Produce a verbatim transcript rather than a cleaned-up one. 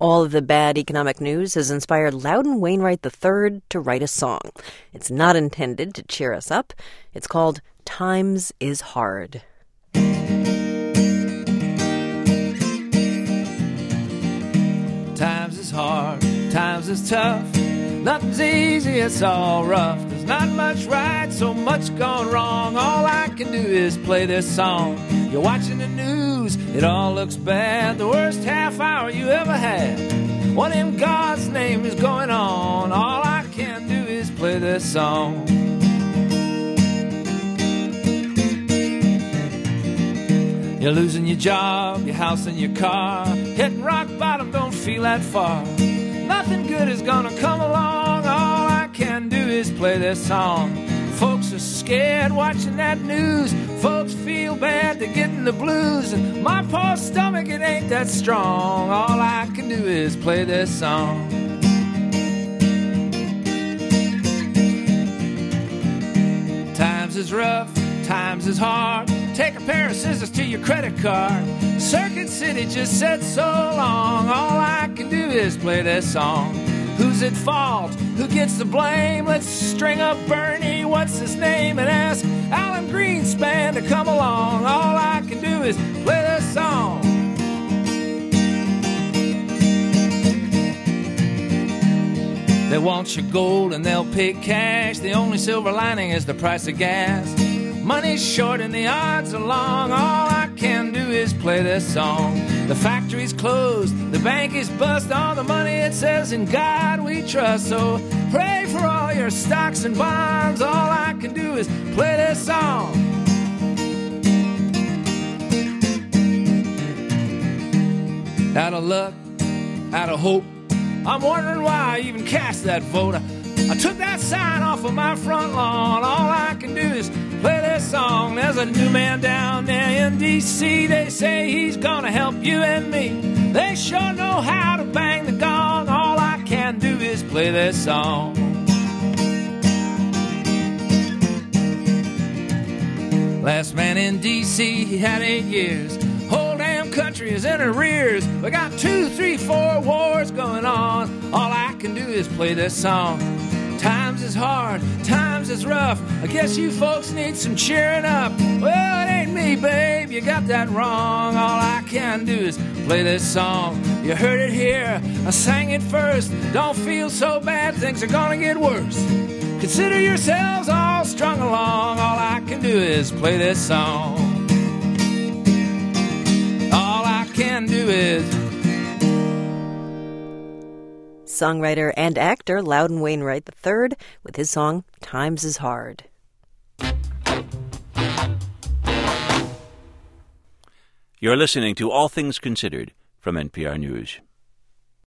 All of the bad economic news has inspired Loudon Wainwright the third to write a song. It's not intended to cheer us up. It's called Times is Hard. Times is hard, times is tough. Nothing's easy, it's all rough. There's not much right, so much gone wrong. All I can do is play this song. You're watching the news, it all looks bad. The worst half hour you ever had. What in God's name is going on? All I can do is play this song. You're losing your job, your house and your car. Hitting rock bottom, don't feel that far. Nothing good is gonna come along. All I can do is play this song. Folks are scared watching that news. Folks feel bad, they're getting the blues. And my poor stomach, it ain't that strong. All I can do is play this song. Times is rough, times is hard. Take a pair of scissors to your credit card. Circuit City just said so long. All I can do is play this song. Who's at fault? Who gets the blame? Let's string up Bernie, what's his name? And ask Alan Greenspan to come along. All I can do is play this song. They want your gold and they'll pay cash. The only silver lining is the price of gas. Money's short and the odds are long. All I can do is play this song. The factory's closed, the bank is bust. All the money it says in God we trust. So pray for all your stocks and bonds. All I can do is play this song. Out of luck, out of hope, I'm wondering why I even cast that vote. I, I took that sign off of my front lawn. All I can do is play this song. There's a new man down there in D C. They say he's gonna help you and me. They sure know how to bang the gong. All I can do is play this song. Last man in D C, he had eight years. Whole damn country is in arrears. We got two, three, four wars going on. All I can do is play this song. Times is hard, times is rough. I guess you folks need some cheering up. Well, it ain't me, babe, you got that wrong. All I can do is play this song. You heard it here, I sang it first. Don't feel so bad, things are gonna get worse. Consider yourselves all strung along. All I can do is play this song. All I can do is... Songwriter and actor Loudon Wainwright the third with his song Times is Hard. You're listening to All Things Considered from N P R News.